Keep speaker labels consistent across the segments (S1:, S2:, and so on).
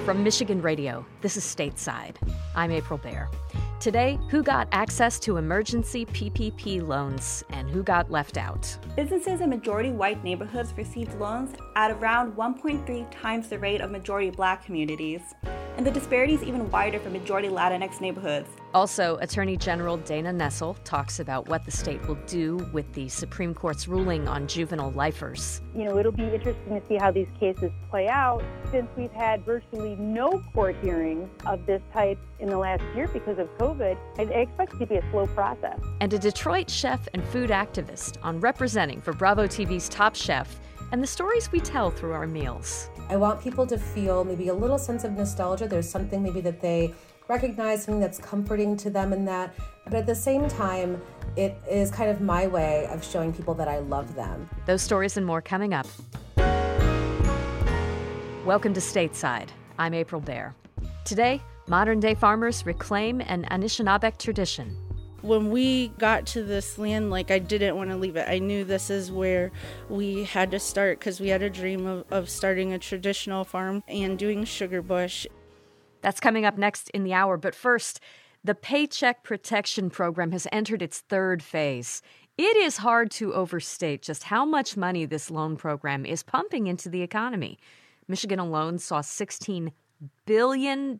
S1: From Michigan Radio, this is Stateside. I'm April Baer. Today, who got access to emergency PPP loans and who got left out?
S2: Businesses in majority-white neighborhoods received loans at around 1.3 times the rate of majority-black communities. And the disparity is even wider for majority Latinx neighborhoods.
S1: Also, Attorney General Dana Nessel talks about what the state will do with the Supreme Court's ruling on juvenile lifers.
S3: It'll be interesting to see how these cases play out since we've had virtually no court hearings of this type in the last year because of COVID. I expect it to be a slow process.
S1: And a Detroit chef and food activist on representing for Bravo TV's Top Chef and the stories we tell through our meals.
S4: I want people to feel maybe a little sense of nostalgia. There's something maybe that they recognize, something that's comforting to them in that. But at the same time, it is kind of my way of showing people that I love them.
S1: Those stories and more coming up. Welcome to Stateside. I'm April Baer. Today, modern-day farmers reclaim an Anishinaabeg tradition.
S5: When we got to this land, I didn't want to leave it. I knew this is where we had to start because we had a dream of starting a traditional farm and doing sugar bush.
S1: That's coming up next in the hour. But first, the Paycheck Protection Program has entered its third phase. It is hard to overstate just how much money this loan program is pumping into the economy. Michigan alone saw $16 billion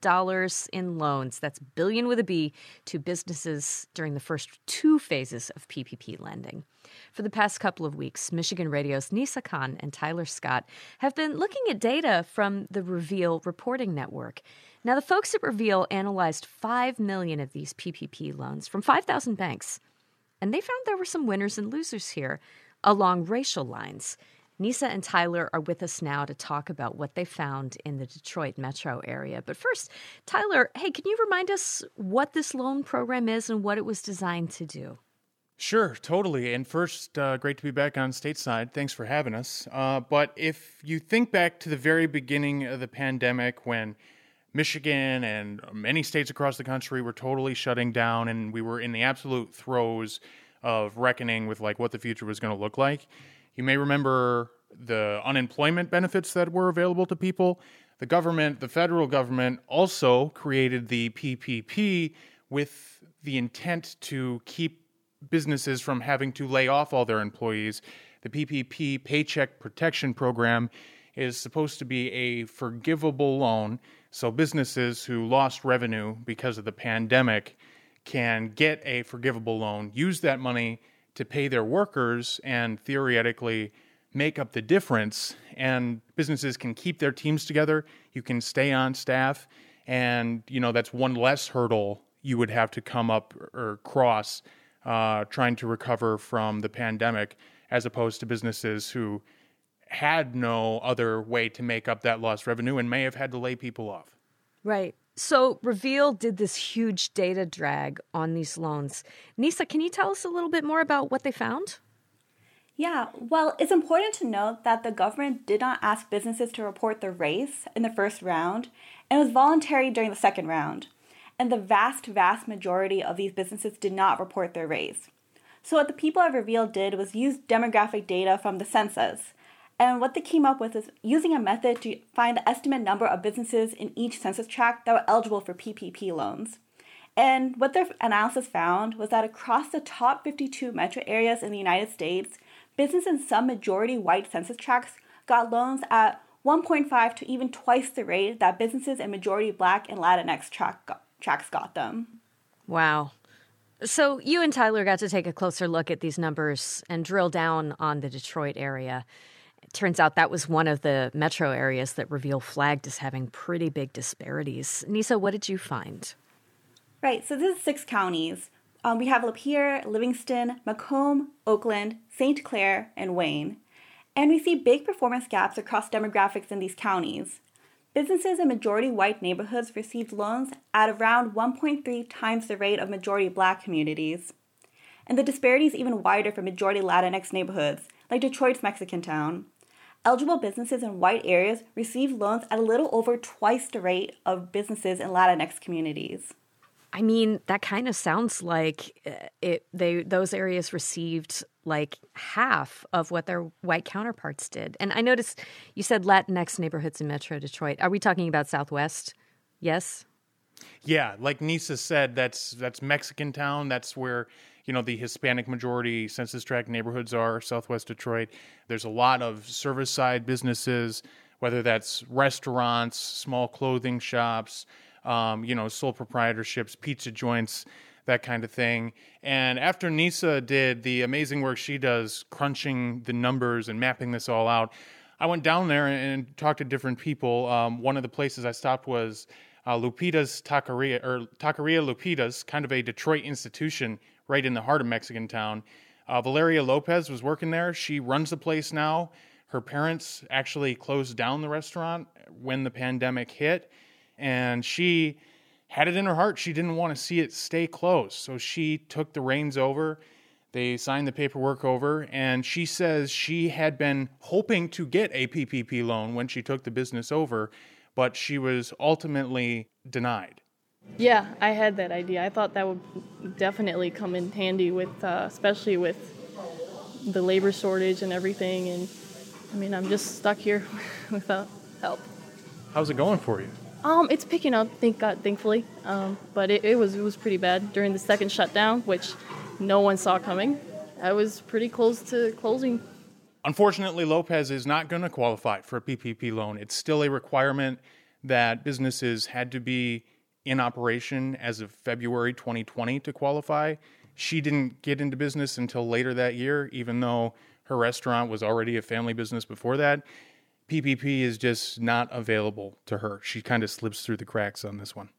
S1: in loans, that's billion with a B, to businesses during the first two phases of PPP lending. For the past couple of weeks, Michigan Radio's Nisa Khan and Tyler Scott have been looking at data from the Reveal reporting network. Now, the folks at Reveal analyzed 5 million of these PPP loans from 5,000 banks, and they found there were some winners and losers here along racial lines. Nisa and Tyler are with us now to talk about what they found in the Detroit metro area. But first, Tyler, hey, can you remind us what this loan program is and what it was designed to do?
S6: Sure, totally. And first, great to be back on Stateside. Thanks for having us. But if you think back to the very beginning of the pandemic when Michigan and many states across the country were totally shutting down and we were in the absolute throes of reckoning with what the future was going to look like, you may remember the unemployment benefits that were available to people. The government, the federal government, also created the PPP with the intent to keep businesses from having to lay off all their employees. The PPP Paycheck Protection Program is supposed to be a forgivable loan, so businesses who lost revenue because of the pandemic can get a forgivable loan, use that money to pay their workers and theoretically make up the difference, and businesses can keep their teams together. You can stay on staff, and that's one less hurdle you would have to come up or cross trying to recover from the pandemic, as opposed to businesses who had no other way to make up that lost revenue and may have had to lay people off.
S1: Right. So Reveal did this huge data drag on these loans. Nisa, can you tell us a little bit more about what they found?
S2: Yeah, well, it's important to note that the government did not ask businesses to report their race in the first round, and it was voluntary during the second round. And the vast majority of these businesses did not report their race. So what the people at Reveal did was use demographic data from the census. And what they came up with is using a method to find the estimate number of businesses in each census tract that were eligible for PPP loans. And what their analysis found was that across the top 52 metro areas in the United States, businesses in some majority white census tracts got loans at 1.5 to even twice the rate that businesses in majority black and Latinx tracts got them.
S1: Wow. So you and Tyler got to take a closer look at these numbers and drill down on the Detroit area. It turns out that was one of the metro areas that Reveal flagged as having pretty big disparities. Nisa, what did you find?
S2: Right, so this is 6 counties. We have Lapeer, Livingston, Macomb, Oakland, St. Clair, and Wayne. And we see big performance gaps across demographics in these counties. Businesses in majority white neighborhoods received loans at around 1.3 times the rate of majority black communities. And the disparity is even wider for majority Latinx neighborhoods, like Detroit's Mexican Town. Eligible businesses in white areas received loans at a little over twice the rate of businesses in Latinx communities.
S1: I mean, that kind of sounds like those areas received like half of what their white counterparts did. And I noticed you said Latinx neighborhoods in Metro Detroit. Are we talking about Southwest? Yes?
S6: Yeah, like Nisa said, that's Mexican Town. That's where, the Hispanic majority census tract neighborhoods are, Southwest Detroit. There's a lot of service side businesses, whether that's restaurants, small clothing shops, sole proprietorships, pizza joints, that kind of thing. And after Nisa did the amazing work she does, crunching the numbers and mapping this all out, I went down there and talked to different people. One of the places I stopped was Lupita's Taqueria, or Taqueria Lupita's, kind of a Detroit institution right in the heart of Mexican Town. Valeria Lopez was working there. She runs the place now. Her parents actually closed down the restaurant when the pandemic hit, and she had it in her heart she didn't want to see it stay closed. So she took the reins over. They signed the paperwork over, and she says she had been hoping to get a PPP loan when she took the business over, but she was ultimately denied.
S7: Yeah, I had that idea. I thought that would definitely come in handy with, especially with the labor shortage and everything. And I mean, I'm just stuck here without help.
S6: How's it going for you?
S7: It's picking up, thankfully. But it was pretty bad during the second shutdown, which no one saw coming. I was pretty close to closing.
S6: Unfortunately, Lopez is not going to qualify for a PPP loan. It's still a requirement that businesses had to be in operation as of February 2020 to qualify. She didn't get into business until later that year, even though her restaurant was already a family business before that. PPP is just not available to her. She kind of slips through the cracks on this one.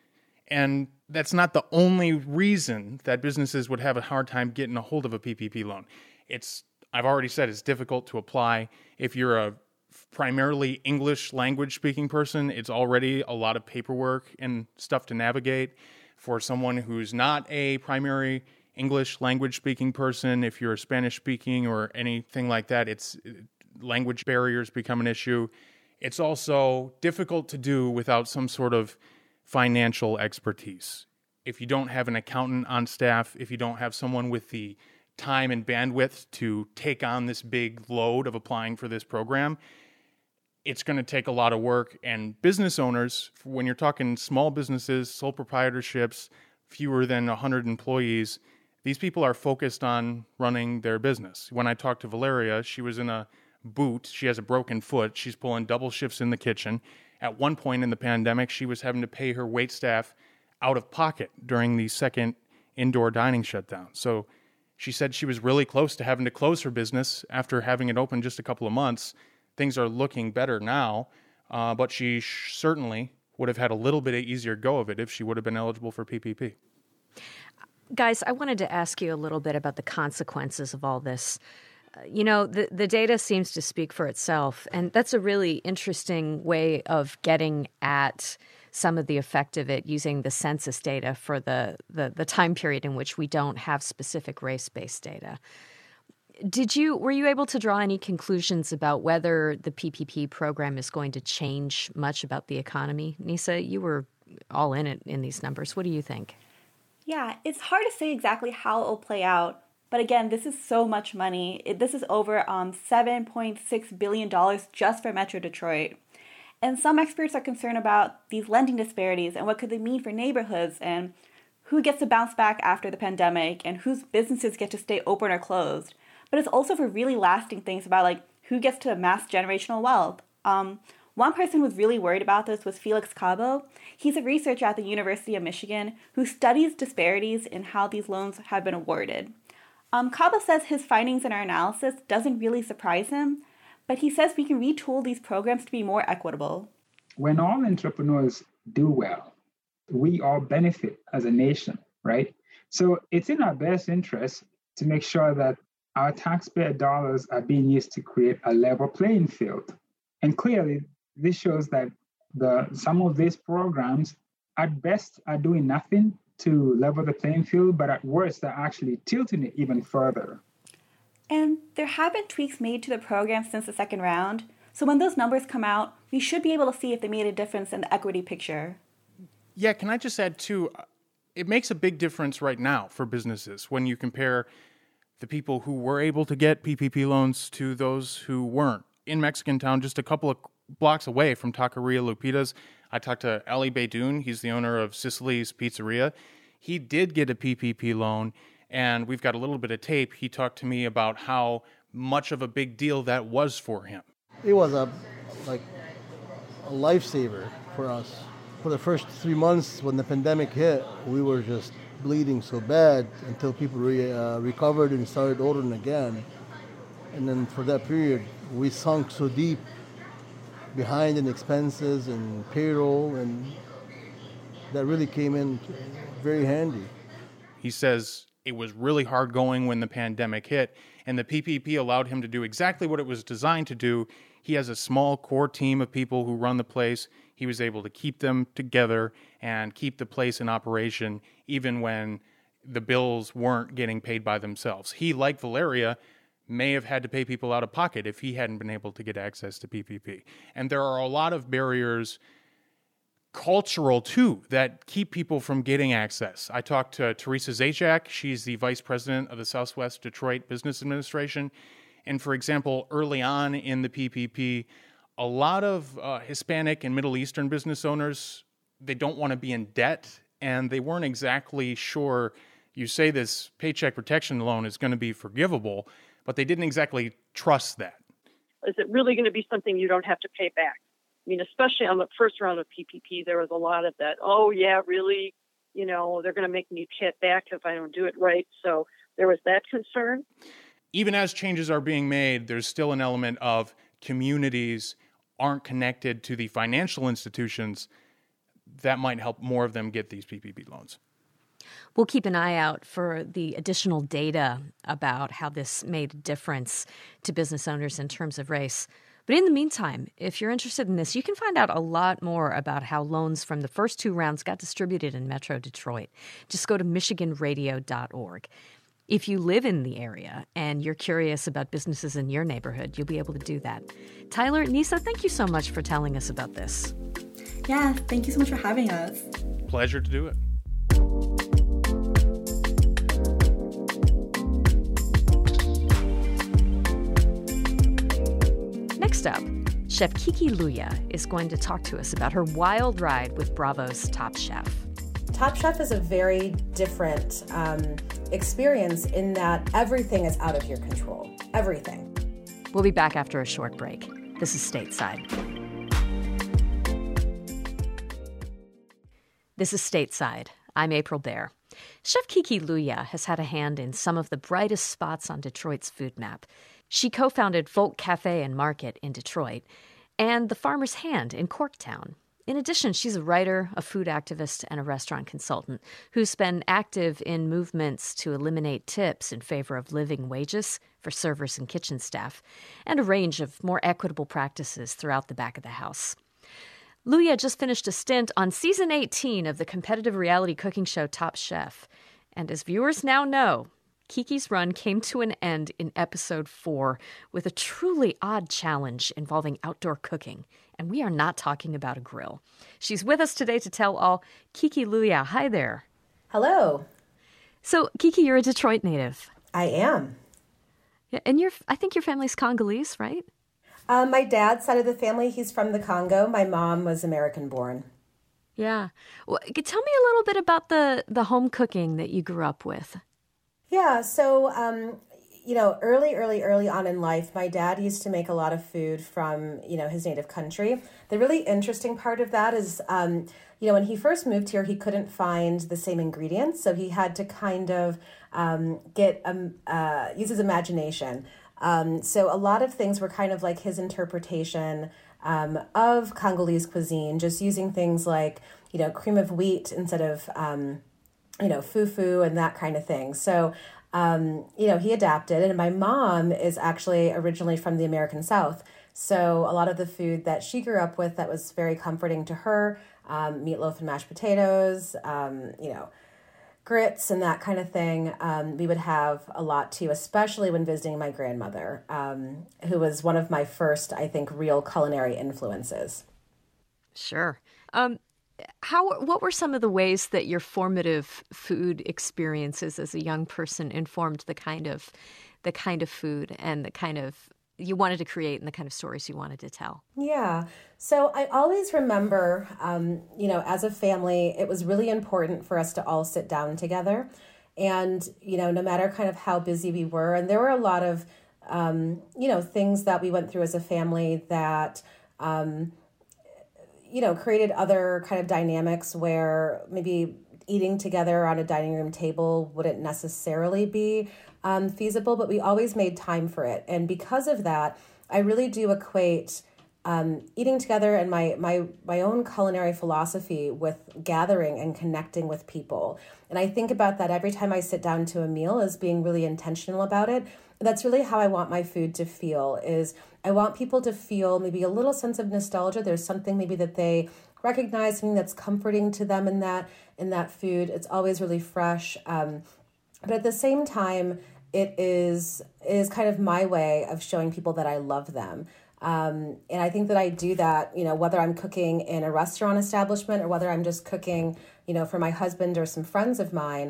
S6: And that's not the only reason that businesses would have a hard time getting a hold of a PPP loan. I've already said it's difficult to apply. If you're a primarily English language speaking person, it's already a lot of paperwork and stuff to navigate. For someone who's not a primary English language speaking person, if you're Spanish speaking or anything like that, language barriers become an issue. It's also difficult to do without some sort of financial expertise. If you don't have an accountant on staff, if you don't have someone with the time and bandwidth to take on this big load of applying for this program, it's going to take a lot of work. And business owners, when you're talking small businesses, sole proprietorships, fewer than 100 employees, these people are focused on running their business. When I talked to Valeria, she was in a boot. She has a broken foot. She's pulling double shifts in the kitchen. At one point in the pandemic, she was having to pay her waitstaff out of pocket during the second indoor dining shutdown. So she said she was really close to having to close her business after having it open just a couple of months. Things are looking better now, but she certainly would have had a little bit of easier go of it if she would have been eligible for PPP.
S1: Guys, I wanted to ask you a little bit about the consequences of all this. The data seems to speak for itself, and that's a really interesting way of getting at some of the effect of it using the census data for the time period in which we don't have specific race-based data. Were you able to draw any conclusions about whether the PPP program is going to change much about the economy? Nisa, you were all in it in these numbers. What do you think?
S2: Yeah, it's hard to say exactly how it will play out. But again, this is so much money. This is over $7.6 billion just for Metro Detroit. And some experts are concerned about these lending disparities and what could they mean for neighborhoods and who gets to bounce back after the pandemic and whose businesses get to stay open or closed. But it's also for really lasting things about who gets to amass generational wealth. One person who was really worried about this was Felix Cabo. He's a researcher at the University of Michigan who studies disparities in how these loans have been awarded. Cabo says his findings in our analysis doesn't really surprise him, but he says we can retool these programs to be more equitable.
S8: When all entrepreneurs do well, we all benefit as a nation, right? So it's in our best interest to make sure that our taxpayer dollars are being used to create a level playing field. And clearly, this shows that some of these programs, at best, are doing nothing to level the playing field, but at worst, they're actually tilting it even further.
S2: And there have been tweaks made to the program since the second round. So when those numbers come out, we should be able to see if they made a difference in the equity picture.
S6: Yeah, can I just add too, it makes a big difference right now for businesses when you compare the people who were able to get PPP loans to those who weren't. In Mexican Town, just a couple of blocks away from Taqueria Lupita's, I talked to Ali Beydoun. He's the owner of Sicily's Pizzeria. He did get a PPP loan, and we've got a little bit of tape. He talked to me about how much of a big deal that was for him.
S9: It was a lifesaver for us. For the first 3 months when the pandemic hit, we were just bleeding so bad until people recovered and started ordering again. And then for that period, we sunk so deep behind in expenses and payroll, and that really came in very handy.
S6: He says it was really hard going when the pandemic hit, and the PPP allowed him to do exactly what it was designed to do. He has a small core team of people who run the place. He was able to keep them together and keep the place in operation even when the bills weren't getting paid by themselves. He, like Valeria, may have had to pay people out of pocket if he hadn't been able to get access to PPP. And there are a lot of barriers, cultural too, that keep people from getting access. I talked to Teresa Zajac. She's the vice president of the Southwest Detroit Business Administration. And for example, early on in the PPP, a lot of Hispanic and Middle Eastern business owners, they don't want to be in debt, and they weren't exactly sure. You say this Paycheck Protection loan is going to be forgivable, but they didn't exactly trust that.
S10: Is it really going to be something you don't have to pay back? I mean, especially on the first round of PPP, there was a lot of that, oh, yeah, really? You know, they're going to make me pay it back if I don't do it right. So there was that concern.
S6: Even as changes are being made, there's still an element of communities aren't connected to the financial institutions that might help more of them get these PPP loans.
S1: We'll keep an eye out for the additional data about how this made a difference to business owners in terms of race. But in the meantime, if you're interested in this, you can find out a lot more about how loans from the first 2 rounds got distributed in Metro Detroit. Just go to michiganradio.org. If you live in the area and you're curious about businesses in your neighborhood, you'll be able to do that. Tyler, Nisa, thank you so much for telling us about this.
S2: Yeah, thank you so much for having us.
S6: Pleasure to do it.
S1: Next up, Chef Kiki Luya is going to talk to us about her wild ride with Bravo's Top Chef.
S4: Top Chef is a very different experience in that everything is out of your control. Everything.
S1: We'll be back after a short break. This is Stateside. This is Stateside. I'm April Baer. Chef Kiki Luya has had a hand in some of the brightest spots on Detroit's food map. She co-founded Folk Cafe and Market in Detroit and The Farmer's Hand in Corktown. In addition, she's a writer, a food activist, and a restaurant consultant who's been active in movements to eliminate tips in favor of living wages for servers and kitchen staff, and a range of more equitable practices throughout the back of the house. Luya just finished a stint on season 18 of the competitive reality cooking show Top Chef. And as viewers now know, Kiki's run came to an end in episode 4 with a truly odd challenge involving outdoor cooking. And we are not talking about a grill. She's with us today to tell all. Kiki Luya, hi there.
S4: Hello.
S1: So, Kiki, you're a Detroit native.
S4: I am.
S1: Yeah, and I think your family's Congolese, right?
S4: My dad's side of the family, he's from the Congo. My mom was American-born.
S1: Yeah. Well, tell me a little bit about the home cooking that you grew up with.
S4: Yeah, so, early on in life, my dad used to make a lot of food from, his native country. The really interesting part of that is, when he first moved here, he couldn't find the same ingredients, so he had to kind of use his imagination. So a lot of things were kind of like his interpretation of Congolese cuisine, just using things like, cream of wheat instead of, fufu and that kind of thing. So, he adapted. And my mom is actually originally from the American South. So a lot of the food that she grew up with that was very comforting to her, meatloaf and mashed potatoes, grits and that kind of thing, we would have a lot too, especially when visiting my grandmother, who was one of my first, I think, real culinary influences.
S1: Sure. What were some of the ways that your formative food experiences as a young person informed the kind of food and the kind of you wanted to create and the kind of stories you wanted to tell?
S4: Yeah. So I always remember, as a family, it was really important for us to all sit down together. And, no matter kind of how busy we were, and there were a lot of, things that we went through as a family that, created other kind of dynamics where maybe eating together on a dining room table wouldn't necessarily be feasible, but we always made time for it. And because of that, I really do equate eating together and my own culinary philosophy with gathering and connecting with people. And I think about that every time I sit down to a meal as being really intentional about it. That's really how I want my food to feel, is I want people to feel maybe a little sense of nostalgia. There's something maybe that they recognize, something that's comforting to them in that food. It's always really fresh. But at the same time, it is kind of my way of showing people that I love them. And I think that I do that, whether I'm cooking in a restaurant establishment or whether I'm just cooking, for my husband or some friends of mine.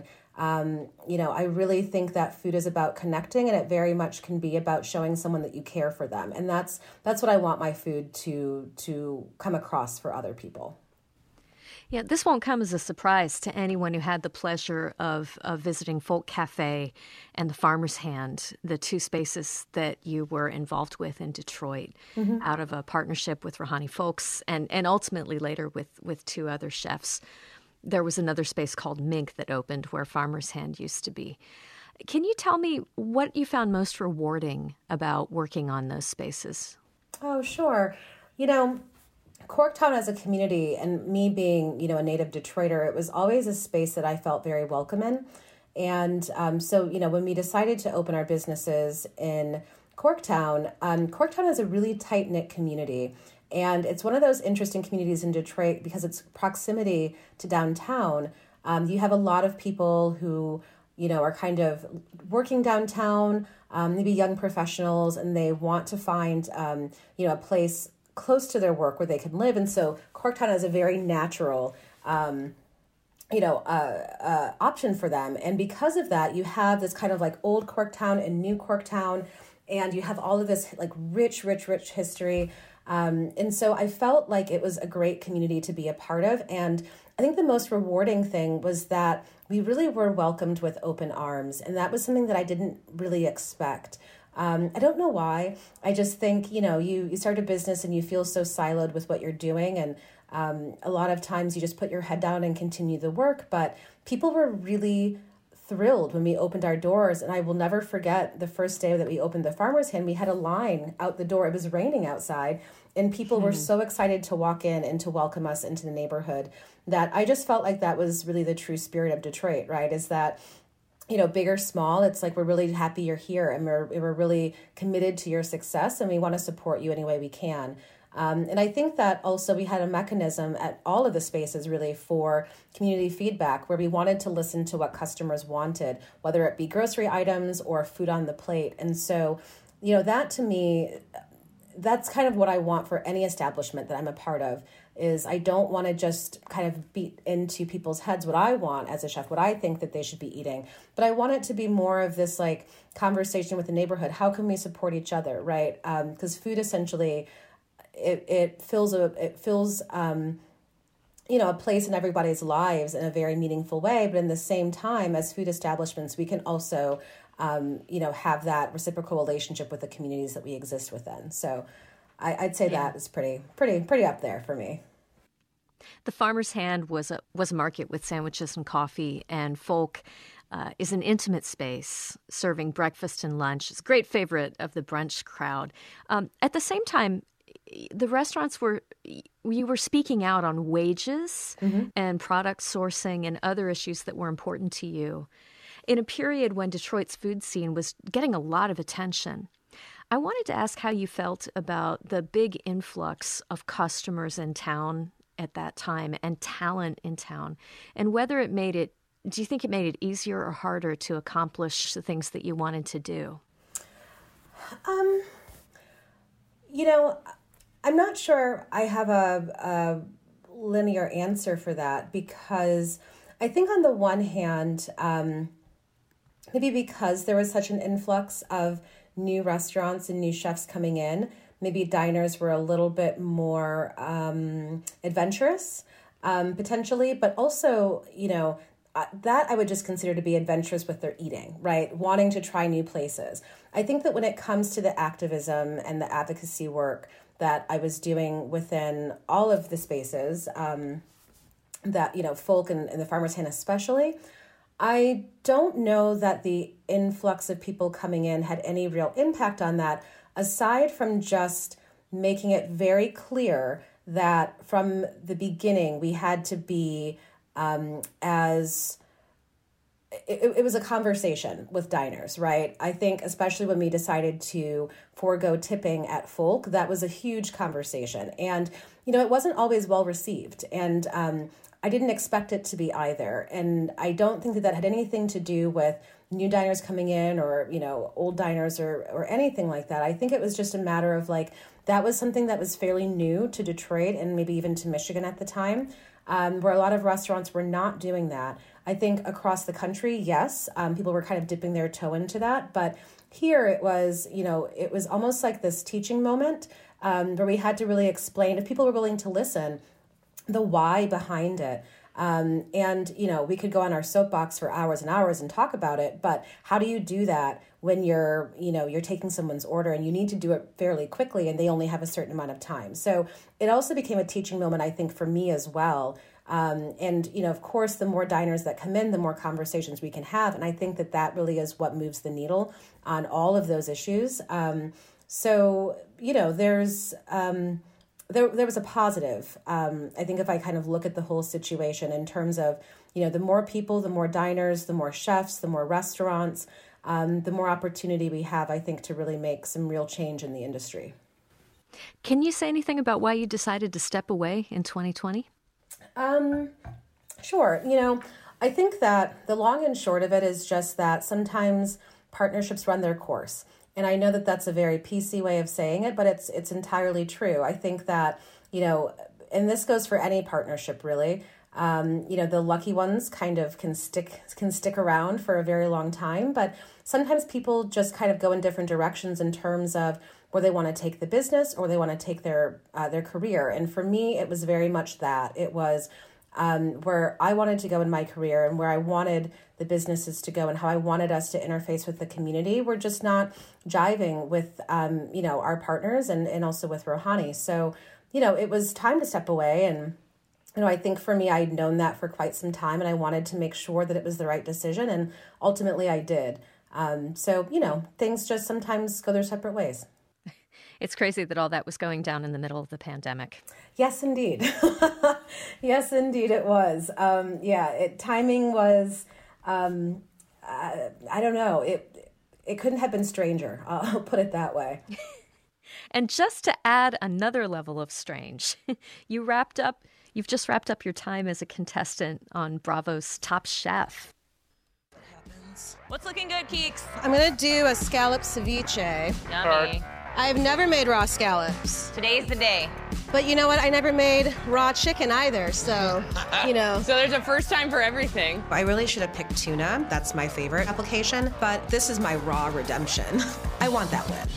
S4: I really think that food is about connecting, and it very much can be about showing someone that you care for them. And that's what I want my food to come across for other people.
S1: Yeah, this won't come as a surprise to anyone who had the pleasure of visiting Folk Cafe and the Farmer's Hand, the two spaces that you were involved with in Detroit, out of a partnership with Rahani Folks and ultimately later with two other chefs. There was another space called Mink that opened where Farmer's Hand used to be. Can you tell me what you found most rewarding about working on those spaces?
S4: Oh, sure. Corktown as a community, and me being, a native Detroiter, it was always a space that I felt very welcome in. And so, when we decided to open our businesses in Corktown, Corktown is a really tight-knit community. And it's one of those interesting communities in Detroit because it's proximity to downtown. You have a lot of people who, are kind of working downtown, maybe young professionals, and they want to find, a place close to their work where they can live. And so Corktown is a very natural, option for them. And because of that, you have this kind of like old Corktown and new Corktown, and you have all of this like rich history. And so I felt like it was a great community to be a part of. And I think the most rewarding thing was that we really were welcomed with open arms. And that was something that I didn't really expect. I don't know why. I just think, you start a business and you feel so siloed with what you're doing. And a lot of times you just put your head down and continue the work. But people were really thrilled when we opened our doors. And I will never forget the first day that we opened the Farmer's Hand. We had a line out the door. It was raining outside. And people were so excited to walk in and to welcome us into the neighborhood that I just felt like that was really the true spirit of Detroit, right? Is that, big or small, it's like we're really happy you're here and we're really committed to your success and we want to support you any way we can. And I think that also we had a mechanism at all of the spaces really for community feedback where we wanted to listen to what customers wanted, whether it be grocery items or food on the plate. And so, that to me, that's kind of what I want for any establishment that I'm a part of, is I don't want to just kind of beat into people's heads what I want as a chef, what I think that they should be eating. But I want it to be more of this like conversation with the neighborhood. How can we support each other, right? Because food essentially, it fills a place in everybody's lives in a very meaningful way. But in the same time, as food establishments, we can also have that reciprocal relationship with the communities that we exist within. So I'd say that is pretty up there for me.
S1: The Farmer's Hand was a market with sandwiches and coffee, and Folk is an intimate space serving breakfast and lunch. It's a great favorite of the brunch crowd. At the same time, the restaurants you were speaking out on wages and product sourcing and other issues that were important to you in a period when Detroit's food scene was getting a lot of attention. I wanted to ask how you felt about the big influx of customers in town at that time and talent in town, and whether do you think it made it easier or harder to accomplish the things that you wanted to do?
S4: I'm not sure I have a linear answer for that, because I think on the one hand, maybe because there was such an influx of new restaurants and new chefs coming in, maybe diners were a little bit more adventurous, potentially, but also, that I would just consider to be adventurous with their eating, right? Wanting to try new places. I think that when it comes to the activism and the advocacy work that I was doing within all of the spaces, that, Folk and the Farmer's Hand especially, I don't know that the influx of people coming in had any real impact on that, aside from just making it very clear that from the beginning we had to be it was a conversation with diners, right? I think especially when we decided to forego tipping at Folk, that was a huge conversation. And, it wasn't always well received. And I didn't expect it to be either. And I don't think that had anything to do with new diners coming in or, old diners or anything like that. I think it was just a matter of that was something that was fairly new to Detroit and maybe even to Michigan at the time. Where a lot of restaurants were not doing that. I think across the country, yes, people were kind of dipping their toe into that. But here it was, it was almost like this teaching moment where we had to really explain, if people were willing to listen, the why behind it. And, we could go on our soapbox for hours and hours and talk about it. But how do you do that when you're taking someone's order and you need to do it fairly quickly and they only have a certain amount of time? So it also became a teaching moment, I think, for me as well. And, of course, the more diners that come in, the more conversations we can have. And I think that really is what moves the needle on all of those issues. So, there's... There was a positive, I think, if I kind of look at the whole situation in terms of, the more people, the more diners, the more chefs, the more restaurants, the more opportunity we have, I think, to really make some real change in the industry.
S1: Can you say anything about why you decided to step away in 2020?
S4: Sure. I think that the long and short of it is just that sometimes partnerships run their course. And I know that that's a very PC way of saying it, but it's entirely true. I think that, and this goes for any partnership really, the lucky ones kind of can stick around for a very long time, but sometimes people just kind of go in different directions in terms of where they want to take the business or they want to take their career. And for me, it was very much that. It was where I wanted to go in my career and where I wanted the businesses to go and how I wanted us to interface with the community. We're just not jiving with, our partners and also with Rouhani. So, it was time to step away. And, I think for me, I'd known that for quite some time and I wanted to make sure that it was the right decision. And ultimately I did. So, things just sometimes go their separate ways.
S1: It's crazy that all that was going down in the middle of the pandemic.
S4: Yes, indeed. Yes, indeed it was. Timing was, I don't know. It couldn't have been stranger. I'll put it that way.
S1: And just to add another level of strange, you've just wrapped up your time as a contestant on Bravo's Top Chef.
S11: What's looking good, Keeks?
S12: I'm going to do a scallop ceviche.
S11: Yummy.
S12: I've never made raw scallops.
S11: Today's the day.
S12: But you know what? I never made raw chicken either, so,
S11: So there's a first time for everything.
S13: I really should have picked tuna. That's my favorite application, but this is my raw redemption. I want that win.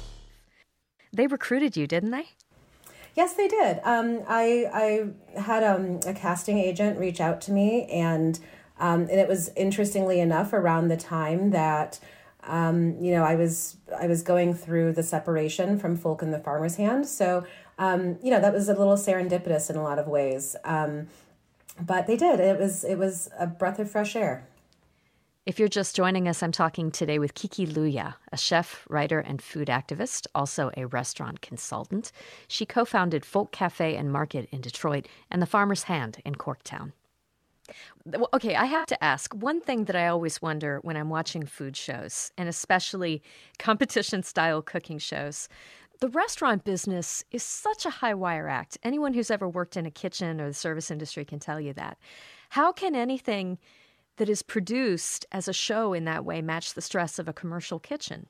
S1: They recruited you, didn't they?
S4: Yes, they did. I had a casting agent reach out to me, and it was, interestingly enough, around the time that I was going through the separation from Folk and the Farmer's Hand. So, that was a little serendipitous in a lot of ways. But they did. It was a breath of fresh air.
S1: If you're just joining us, I'm talking today with Kiki Luya, a chef, writer, and food activist, also a restaurant consultant. She co-founded Folk Cafe and Market in Detroit and the Farmer's Hand in Corktown. Okay, I have to ask, one thing that I always wonder when I'm watching food shows, and especially competition-style cooking shows, the restaurant business is such a high-wire act. Anyone who's ever worked in a kitchen or the service industry can tell you that. How can anything that is produced as a show in that way match the stress of a commercial kitchen?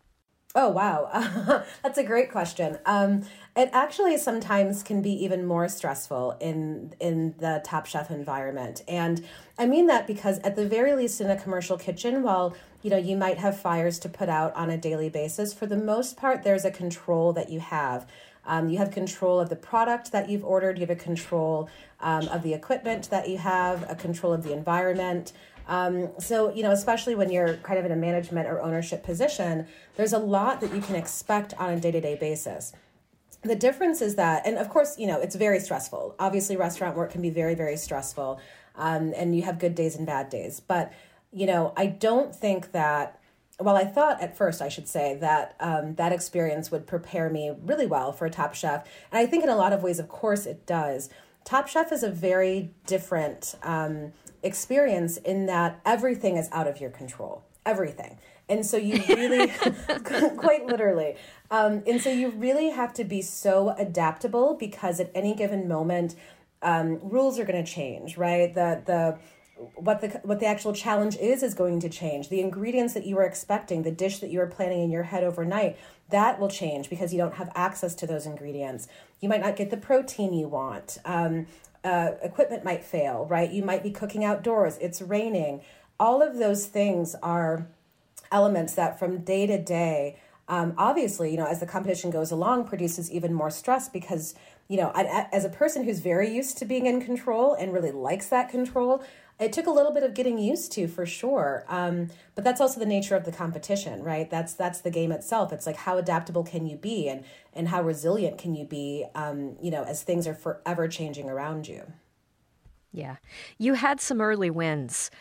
S4: Oh, wow. That's a great question. It actually sometimes can be even more stressful in the Top Chef environment. And I mean that because at the very least in a commercial kitchen, while you might have fires to put out on a daily basis, for the most part, there's a control that you have. You have control of the product that you've ordered. You have a control of the equipment that you have, a control of the environment. So, especially when you're kind of in a management or ownership position, there's a lot that you can expect on a day-to-day basis. The difference is that, and of course, it's very stressful. Obviously, restaurant work can be very, very stressful, and you have good days and bad days. But, I don't think that, well, I thought at first, I should say, that that experience would prepare me really well for Top Chef. And I think in a lot of ways, of course, it does. Top Chef is a very different experience in that everything is out of your control, everything. And so you really, quite literally, and so you really have to be so adaptable because at any given moment, rules are going to change, right? What the actual challenge is going to change. The ingredients that you were expecting, the dish that you were planning in your head overnight, that will change because you don't have access to those ingredients. You might not get the protein you want. Equipment might fail, right? You might be cooking outdoors. It's raining. All of those things are elements that from day to day, obviously, as the competition goes along, produces even more stress because, as a person who's very used to being in control and really likes that control, it took a little bit of getting used to for sure. But that's also the nature of the competition, right? That's the game itself. It's like, how adaptable can you be and how resilient can you be, as things are forever changing around you.
S1: Yeah. You had some early wins.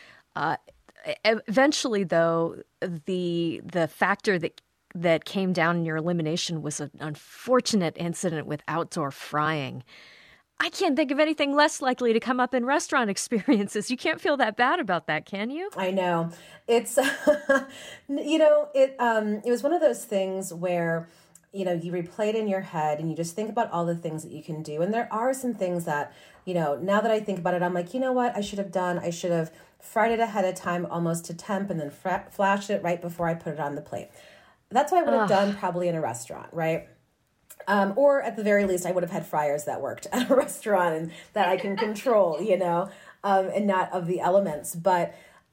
S1: Eventually, though, the factor that came down in your elimination was an unfortunate incident with outdoor frying. I can't think of anything less likely to come up in restaurant experiences. You can't feel that bad about that, can you?
S4: I know. It's, it was one of those things where, you replay it in your head and you just think about all the things that you can do. And there are some things that, now that I think about it, I'm like, you know what I should have done? I should have fried it ahead of time almost to temp and then flashed it right before I put it on the plate. That's what I would have done probably in a restaurant, right? Or at the very least, I would have had fryers that worked at a restaurant and that I can control, and not of the elements. But,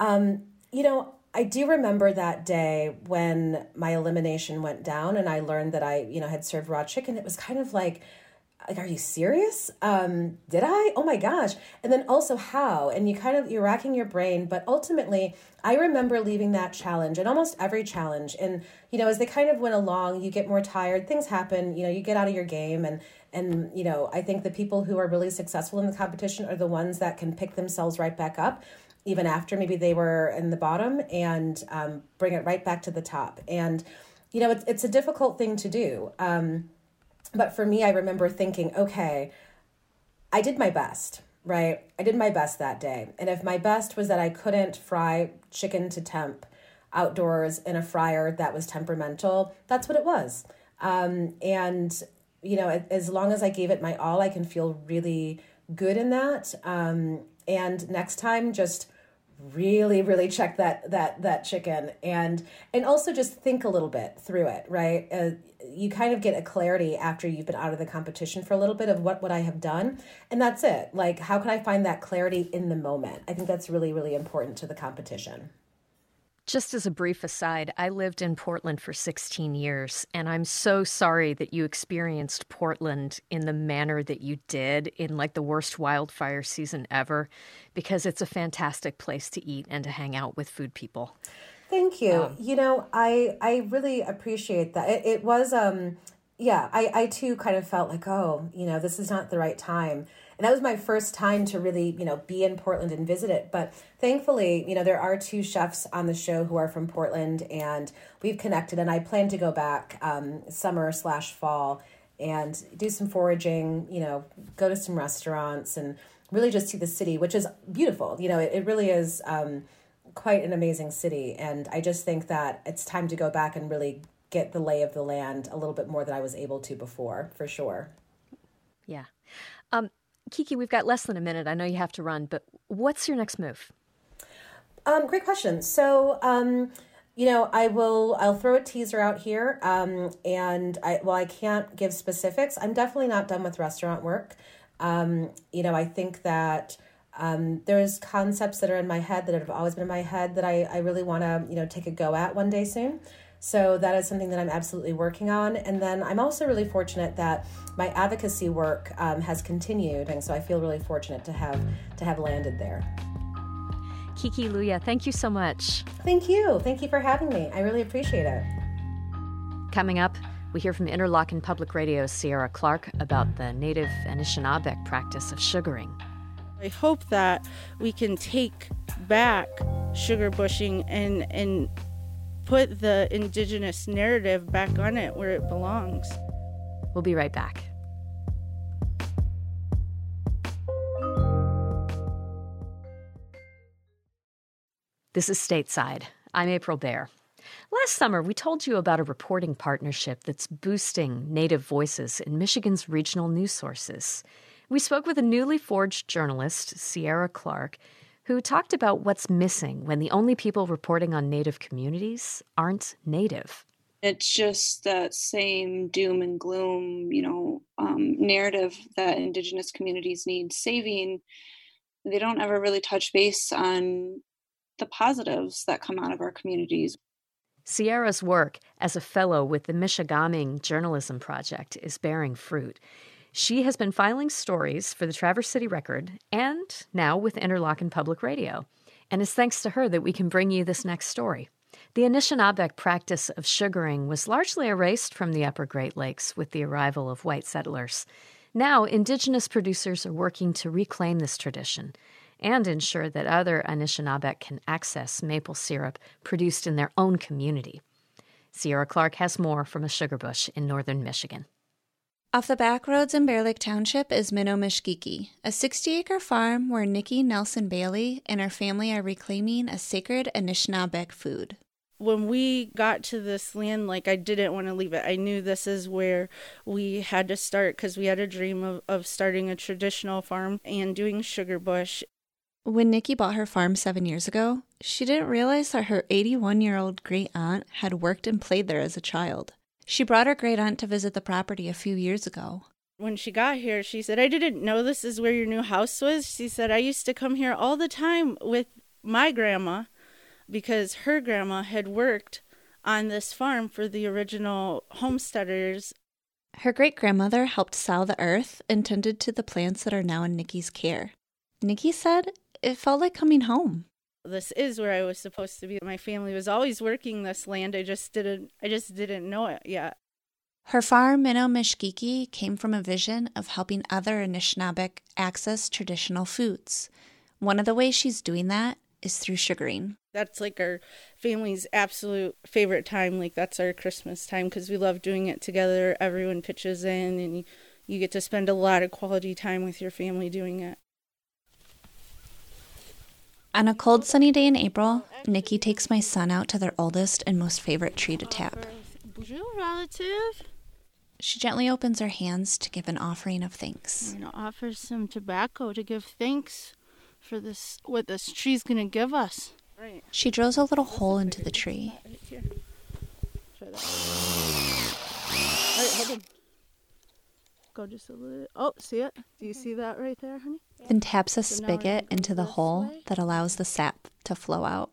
S4: I do remember that day when my elimination went down and I learned that I, had served raw chicken. It was kind of like, are you serious? Did I? Oh my gosh. And then also how? And you're racking your brain. But ultimately, I remember leaving that challenge and almost every challenge. And, as they kind of went along, you get more tired, things happen, you get out of your game. And I think the people who are really successful in the competition are the ones that can pick themselves right back up, even after maybe they were in the bottom, and bring it right back to the top. And, it's a difficult thing to do. But for me, I remember thinking, okay, I did my best, right? I did my best that day. And if my best was that I couldn't fry chicken to temp outdoors in a fryer that was temperamental, that's what it was. And, as long as I gave it my all, I can feel really good in that. And next time, just really, really check that chicken and also just think a little bit through it, right? You kind of get a clarity after you've been out of the competition for a little bit of what would I have done? And that's it. Like, how can I find that clarity in the moment? I think that's really, really important to the competition.
S1: Just as a brief aside, I lived in Portland for 16 years, and I'm so sorry that you experienced Portland in the manner that you did in like the worst wildfire season ever, because it's a fantastic place to eat and to hang out with food people.
S4: Thank you. I really appreciate that. It was, I too kind of felt like, this is not the right time. And that was my first time to really, be in Portland and visit it. But thankfully, there are 2 chefs on the show who are from Portland, and we've connected. And I plan to go back summer/fall and do some foraging, go to some restaurants and really just see the city, which is beautiful. It really is quite an amazing city. And I just think that it's time to go back and really get the lay of the land a little bit more than I was able to before, for sure.
S1: Yeah. Kiki, we've got less than a minute. I know you have to run, but what's your next move?
S4: Great question. So I'll throw a teaser out here. I can't give specifics. I'm definitely not done with restaurant work. I think that there's concepts that are in my head that have always been in my head that I really want to, take a go at one day soon. So that is something that I'm absolutely working on. And then I'm also really fortunate that my advocacy work has continued. And so I feel really fortunate to have landed there.
S1: Kiki Luya, thank you so much.
S4: Thank you. Thank you for having me. I really appreciate it.
S1: Coming up, we hear from Interlochen Public Radio's Sierra Clark about the native Anishinaabeg practice of sugaring.
S5: I hope that we can take back sugar bushing and put the indigenous narrative back on it where it belongs.
S1: We'll be right back. This is Stateside. I'm April Baer. Last summer, we told you about a reporting partnership that's boosting Native voices in Michigan's regional news sources. We spoke with a newly forged journalist, Sierra Clark, who talked about what's missing when the only people reporting on Native communities aren't Native.
S14: It's just that same doom and gloom, narrative that Indigenous communities need saving. They don't ever really touch base on the positives that come out of our communities.
S1: Sierra's work as a fellow with the Mishigaming Journalism Project is bearing fruit. She has been filing stories for the Traverse City Record and now with Interlochen Public Radio. And it's thanks to her that we can bring you this next story. The Anishinaabeg practice of sugaring was largely erased from the upper Great Lakes with the arrival of white settlers. Now, Indigenous producers are working to reclaim this tradition and ensure that other Anishinaabeg can access maple syrup produced in their own community. Sierra Clark has more from a sugar bush in northern Michigan.
S15: Off the back roads in Bear Lake Township is Minnow-Mishkiki, a 60-acre farm where Nikki Nelson Bailey and her family are reclaiming a sacred Anishinaabeg food.
S5: When we got to this land, I didn't want to leave it. I knew this is where we had to start because we had a dream of starting a traditional farm and doing sugar bush.
S15: When Nikki bought her farm 7 years ago, she didn't realize that her 81-year-old great-aunt had worked and played there as a child. She brought her great-aunt to visit the property a few years ago.
S5: When she got here, she said, "I didn't know this is where your new house was." She said, "I used to come here all the time with my grandma because her grandma had worked on this farm for the original homesteaders."
S15: Her great-grandmother helped sow the earth and tended to the plants that are now in Nikki's care. Nikki said it felt like coming home.
S5: This is where I was supposed to be. My family was always working this land. I just didn't know it yet.
S15: Her farm, Minnow-Mishkiki, came from a vision of helping other Anishinaabeg access traditional foods. One of the ways she's doing that is through sugaring.
S5: That's our family's absolute favorite time. That's our Christmas time because we love doing it together. Everyone pitches in and you get to spend a lot of quality time with your family doing it.
S15: On a cold, sunny day in April, Nikki takes my son out to their oldest and most favorite tree to tap.
S5: Bonjour, relative.
S15: She gently opens her hands to give an offering of thanks.
S5: I'm going to offer some tobacco to give thanks for this, what this tree's going to give us. Right.
S15: She drills a little hole into the tree.
S5: Right here. Try that. All right, hold on. Go just a little. Oh, see it? Do you see that right there, honey?
S15: Then taps a spigot into the hole that allows the sap to flow out.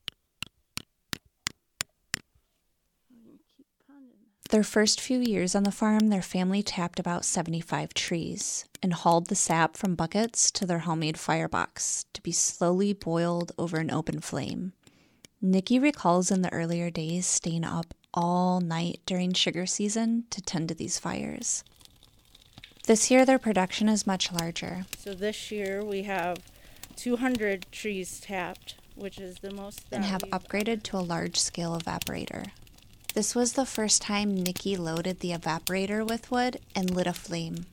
S15: Their first few years on the farm, their family tapped about 75 trees and hauled the sap from buckets to their homemade firebox to be slowly boiled over an open flame. Nikki recalls in the earlier days staying up all night during sugar season to tend to these fires. This year, their production is much larger.
S5: So this year, we have 200 trees tapped, which is the most that
S15: and have upgraded to a large-scale evaporator. This was the first time Nikki loaded the evaporator with wood and lit a flame.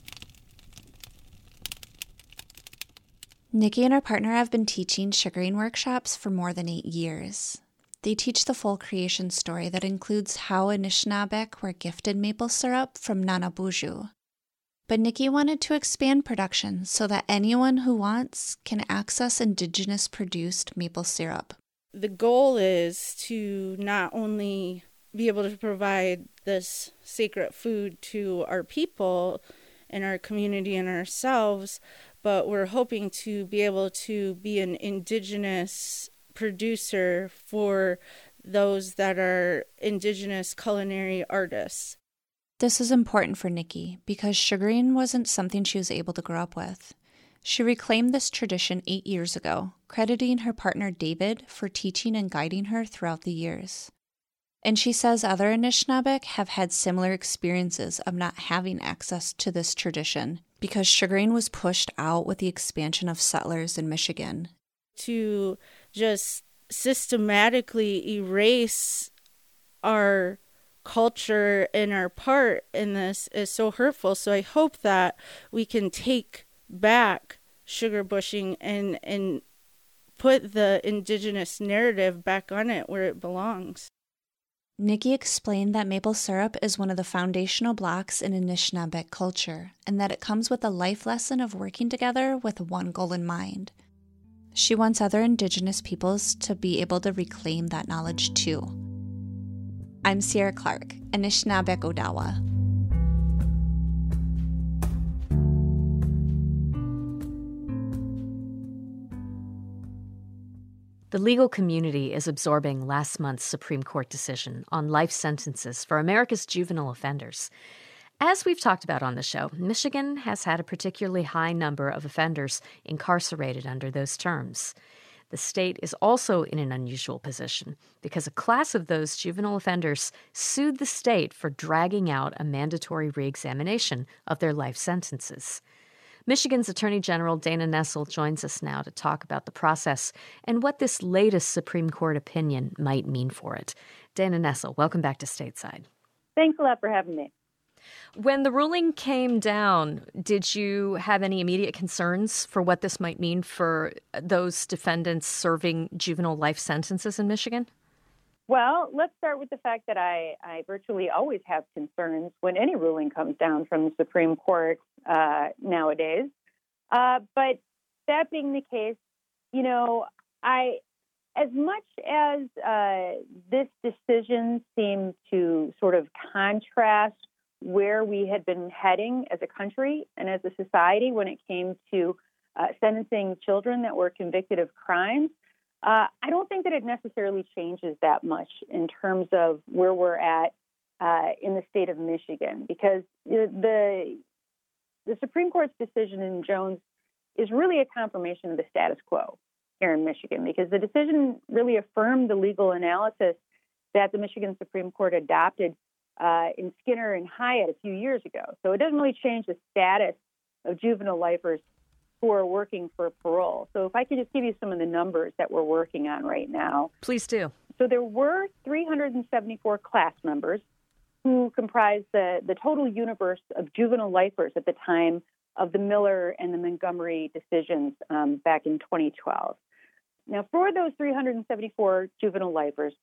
S15: Nikki and her partner have been teaching sugaring workshops for more than 8 years. They teach the full creation story that includes how Anishinaabeg were gifted maple syrup from Nanabuju. But Nikki wanted to expand production so that anyone who wants can access Indigenous-produced maple syrup.
S5: The goal is to not only be able to provide this sacred food to our people and our community and ourselves, but we're hoping to be able to be an indigenous producer for those that are indigenous culinary artists.
S15: This is important for Nikki because sugaring wasn't something she was able to grow up with. She reclaimed this tradition 8 years ago, crediting her partner David for teaching and guiding her throughout the years. And she says other Anishinaabeg have had similar experiences of not having access to this tradition because sugaring was pushed out with the expansion of settlers in Michigan.
S5: To just systematically erase our culture and our part in this is so hurtful. So I hope that we can take back sugar bushing and put the indigenous narrative back on it where it belongs.
S15: Nikki explained that maple syrup is one of the foundational blocks in Anishinaabeg culture and that it comes with a life lesson of working together with one goal in mind. She wants other indigenous peoples to be able to reclaim that knowledge too. I'm Sierra Clark, Anishinaabeg Odawa.
S1: The legal community is absorbing last month's Supreme Court decision on life sentences for America's juvenile offenders. As we've talked about on the show, Michigan has had a particularly high number of offenders incarcerated under those terms. The state is also in an unusual position because a class of those juvenile offenders sued the state for dragging out a mandatory reexamination of their life sentences. Michigan's Attorney General Dana Nessel joins us now to talk about the process and what this latest Supreme Court opinion might mean for it. Dana Nessel, welcome back to Stateside.
S3: Thanks a lot for having me.
S1: When the ruling came down, did you have any immediate concerns for what this might mean for those defendants serving juvenile life sentences in Michigan?
S3: Well, let's start with the fact that I virtually always have concerns when any ruling comes down from the Supreme Court nowadays. But that being the case, as much as this decision seemed to sort of contrast where we had been heading as a country and as a society when it came to sentencing children that were convicted of crimes, I don't think that it necessarily changes that much in terms of where we're at in the state of Michigan, because the Supreme Court's decision in Jones is really a confirmation of the status quo here in Michigan, because the decision really affirmed the legal analysis that the Michigan Supreme Court adopted in Skinner and Hyatt a few years ago. So it doesn't really change the status of juvenile lifers who are working for parole. So if I could just give you some of the numbers that we're working on right now.
S1: Please do.
S3: So there were 374 class members who comprised the total universe of juvenile lifers at the time of the Miller and the Montgomery decisions back in 2012. Now, for those 374 juvenile lifers,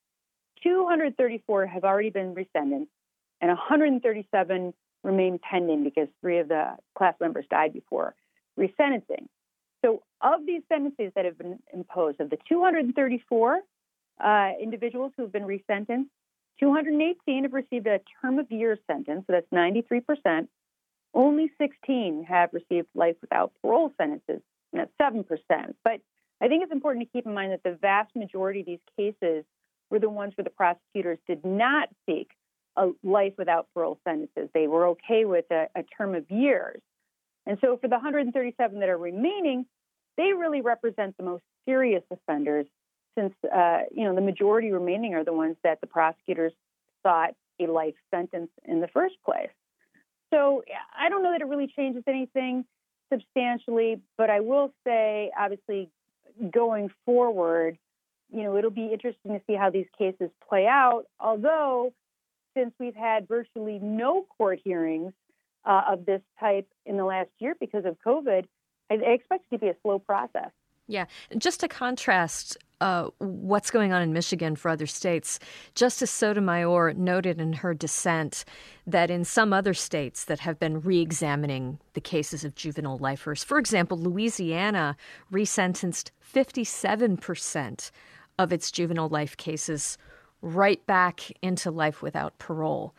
S3: 234 have already been resentenced, and 137 remain pending because 3 of the class members died before resentencing. So of these sentences that have been imposed, of the 234 individuals who have been resentenced, 218 have received a term of years sentence, so that's 93%. Only 16 have received life without parole sentences, and that's 7%. But I think it's important to keep in mind that the vast majority of these cases were the ones where the prosecutors did not seek a life without parole sentences. They were okay with a term of years. And so for the 137 that are remaining, they really represent the most serious offenders, since the majority remaining are the ones that the prosecutors sought a life sentence in the first place. So I don't know that it really changes anything substantially, but I will say, obviously, going forward, it'll be interesting to see how these cases play out, although since we've had virtually no court hearings of this type in the last year because of COVID, I expect it to be a slow process.
S1: Yeah. Just to contrast what's going on in Michigan for other states, Justice Sotomayor noted in her dissent that in some other states that have been re-examining the cases of juvenile lifers, for example, Louisiana resentenced 57% of its juvenile life cases right back into life without parole.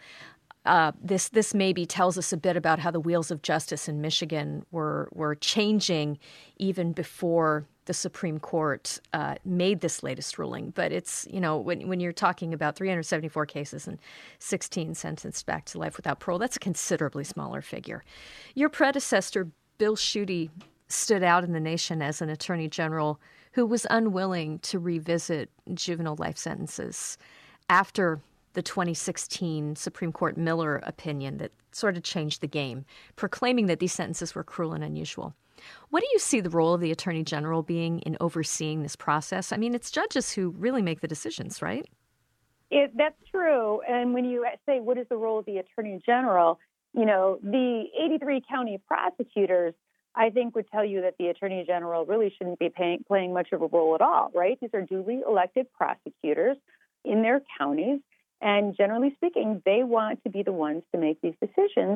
S1: This maybe tells us a bit about how the wheels of justice in Michigan were changing even before the Supreme Court made this latest ruling. But it's, when you're talking about 374 cases and 16 sentenced back to life without parole, that's a considerably smaller figure. Your predecessor, Bill Schuette, stood out in the nation as an attorney general who was unwilling to revisit juvenile life sentences after the 2016 Supreme Court Miller opinion that sort of changed the game, proclaiming that these sentences were cruel and unusual. What do you see the role of the Attorney General being in overseeing this process? I mean, it's judges who really make the decisions, right?
S3: That's true. And when you say, what is the role of the Attorney General, the 83 county prosecutors, I think, would tell you that the Attorney General really shouldn't be playing much of a role at all, right? These are duly elected prosecutors in their counties. And generally speaking, they want to be the ones to make these decisions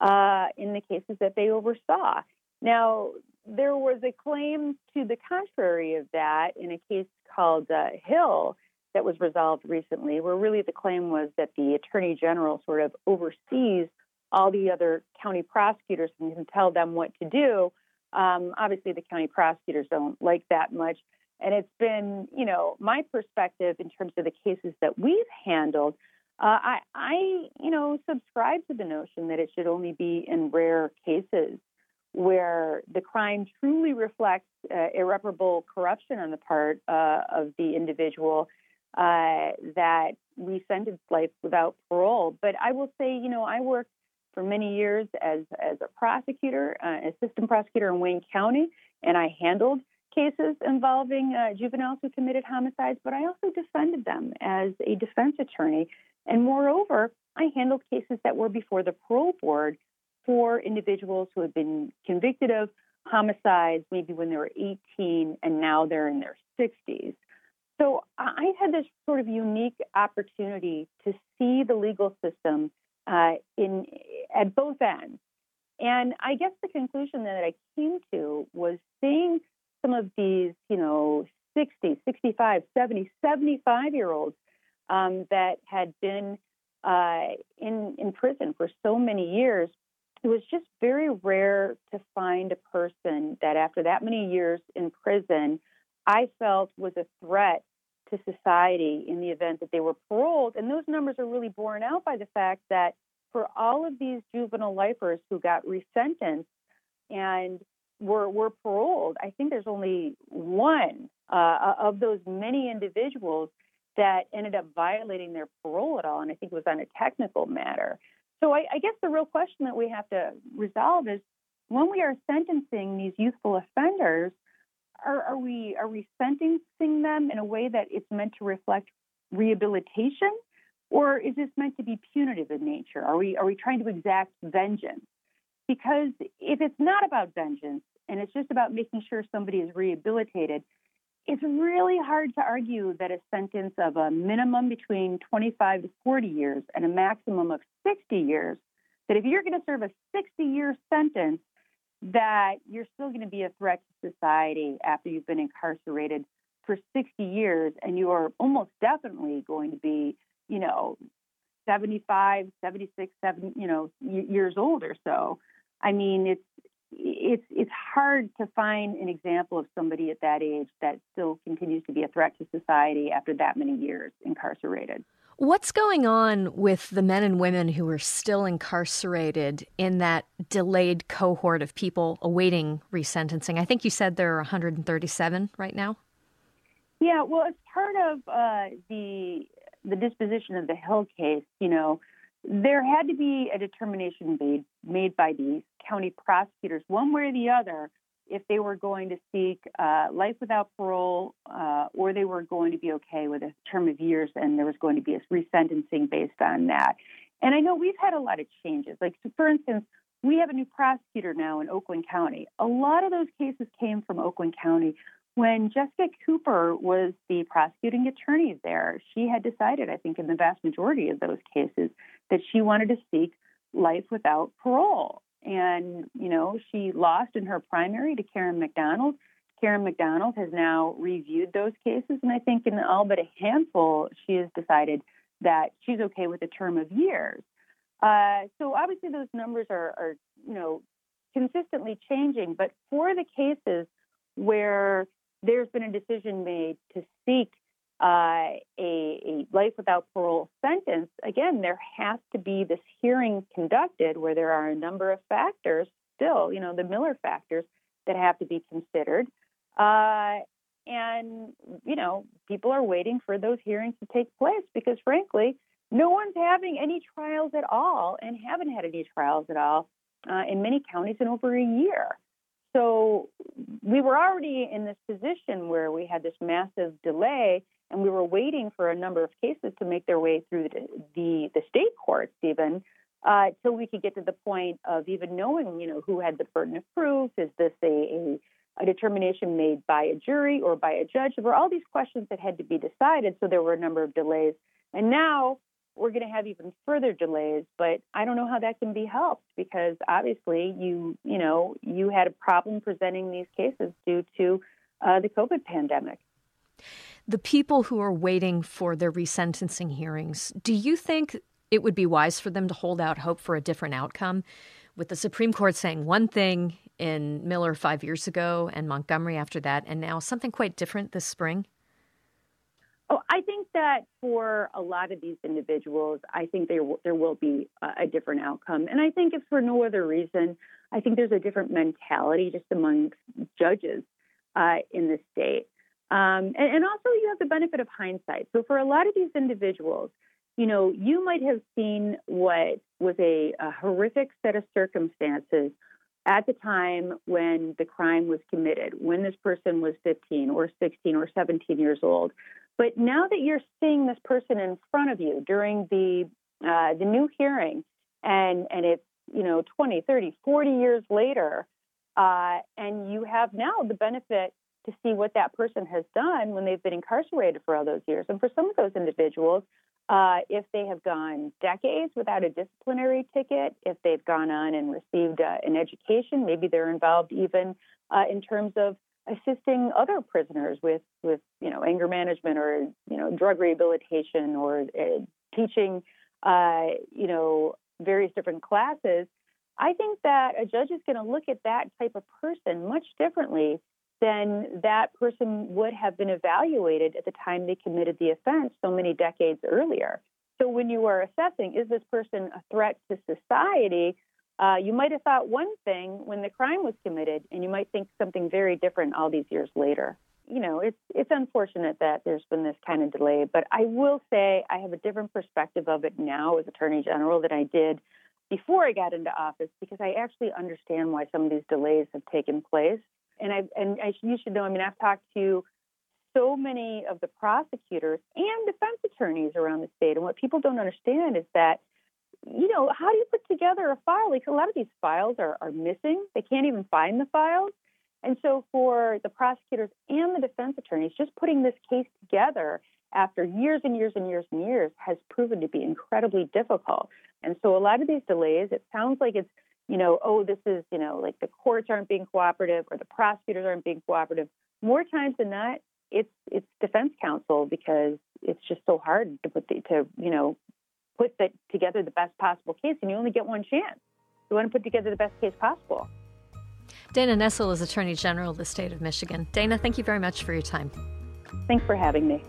S3: in the cases that they oversaw. Now, there was a claim to the contrary of that in a case called Hill that was resolved recently, where really the claim was that the Attorney General sort of oversees all the other county prosecutors and can tell them what to do. Obviously, the county prosecutors don't like that much. And it's been, my perspective in terms of the cases that we've handled. I subscribe to the notion that it should only be in rare cases where the crime truly reflects irreparable corruption on the part of the individual that we sentence life without parole. But I will say, I worked for many years as a prosecutor, assistant prosecutor in Wayne County, and I handled cases involving juveniles who committed homicides, but I also defended them as a defense attorney. And moreover, I handled cases that were before the parole board for individuals who had been convicted of homicides maybe when they were 18 and now they're in their 60s. So I had this sort of unique opportunity to see the legal system at both ends. And I guess the conclusion that I came to was seeing some of these, 60, 65, 70, 75-year-olds that had been in prison for so many years. It was just very rare to find a person that after that many years in prison, I felt was a threat to society in the event that they were paroled. And those numbers are really borne out by the fact that for all of these juvenile lifers who got resentenced and were paroled, I think there's only one of those many individuals that ended up violating their parole at all. And I think it was on a technical matter. So I guess the real question that we have to resolve is when we are sentencing these youthful offenders, are we sentencing them in a way that it's meant to reflect rehabilitation, or is this meant to be punitive in nature? Are we trying to exact vengeance? Because if it's not about vengeance and it's just about making sure somebody is rehabilitated, it's really hard to argue that a sentence of a minimum between 25 to 40 years and a maximum of 60 years, that if you're going to serve a 60-year sentence, that you're still going to be a threat to society after you've been incarcerated for 60 years, and you are almost definitely going to be, 75, 76, years old or so. I mean, it's hard to find an example of somebody at that age that still continues to be a threat to society after that many years incarcerated.
S1: What's going on with the men and women who are still incarcerated in that delayed cohort of people awaiting resentencing? I think you said there are 137 right now.
S3: Yeah, well, as part of the disposition of the Hill case, there had to be a determination made by the county prosecutors, one way or the other, if they were going to seek life without parole or they were going to be okay with a term of years and there was going to be a resentencing based on that. And I know we've had a lot of changes. Like, so for instance, we have a new prosecutor now in Oakland County. A lot of those cases came from Oakland County. When Jessica Cooper was the prosecuting attorney there, she had decided, I think in the vast majority of those cases, that she wanted to seek life without parole. And, she lost in her primary to Karen McDonald. Karen McDonald has now reviewed those cases, and I think in all but a handful, she has decided that she's okay with a term of years. So obviously those numbers are consistently changing, but for the cases where there's been a decision made to seek a life without parole sentence, again, there has to be this hearing conducted where there are a number of factors still, the Miller factors that have to be considered. And people are waiting for those hearings to take place because, frankly, no one's having any trials at all and haven't had any trials at all in many counties in over a year. So we were already in this position where we had this massive delay, and we were waiting for a number of cases to make their way through the state courts even, till we could get to the point of even knowing, who had the burden of proof. Is this a determination made by a jury or by a judge? There were all these questions that had to be decided, so there were a number of delays. And now we're going to have even further delays, but I don't know how that can be helped because obviously you had a problem presenting these cases due to the COVID pandemic.
S1: The people who are waiting for their resentencing hearings, do you think it would be wise for them to hold out hope for a different outcome? With the Supreme Court saying one thing in Miller 5 years ago and Montgomery after that, and now something quite different this spring?
S3: Oh, I think that for a lot of these individuals, I think there will be a different outcome. And I think if for no other reason, I think there's a different mentality just among judges in the state. And also you have the benefit of hindsight. So for a lot of these individuals, you might have seen what was a horrific set of circumstances at the time when the crime was committed, when this person was 15 or 16 or 17 years old. But now that you're seeing this person in front of you during the new hearing, and it's 20, 30, 40 years later, and you have now the benefit to see what that person has done when they've been incarcerated for all those years. And for some of those individuals, if they have gone decades without a disciplinary ticket, if they've gone on and received an education, maybe they're involved even in terms of assisting other prisoners with anger management or drug rehabilitation or teaching various different classes. I think that a judge is going to look at that type of person much differently than that person would have been evaluated at the time they committed the offense so many decades earlier. So when you are assessing, is this person a threat to society, you might have thought one thing when the crime was committed, and you might think something very different all these years later. It's unfortunate that there's been this kind of delay, but I will say I have a different perspective of it now as Attorney General than I did before I got into office, because I actually understand why some of these delays have taken place. You should know, I've talked to so many of the prosecutors and defense attorneys around the state, and what people don't understand is that, how do you put together a file? Like, a lot of these files are missing. They can't even find the files. And so for the prosecutors and the defense attorneys, just putting this case together after years and years and years and years has proven to be incredibly difficult. And so a lot of these delays, it sounds like it's, this is, like the courts aren't being cooperative or the prosecutors aren't being cooperative. More times than not, it's defense counsel, because it's just so hard to put together the best possible case, and you only get one chance. You want to put together the best case possible.
S1: Dana Nessel is Attorney General of the state of Michigan. Dana, thank you very much for your time.
S3: Thanks for having me.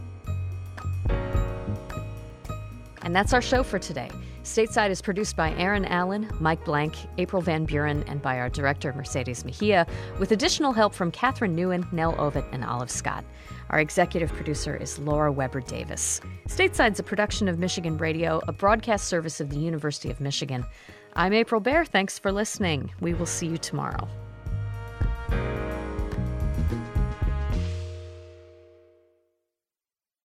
S1: And that's our show for today. Stateside is produced by Aaron Allen, Mike Blank, April Van Buren, and by our director, Mercedes Mejia, with additional help from Catherine Newen, Nell Ovett, and Olive Scott. Our executive producer is Laura Weber Davis. Stateside's a production of Michigan Radio, a broadcast service of the University of Michigan. I'm April Baer. Thanks for listening. We will see you tomorrow.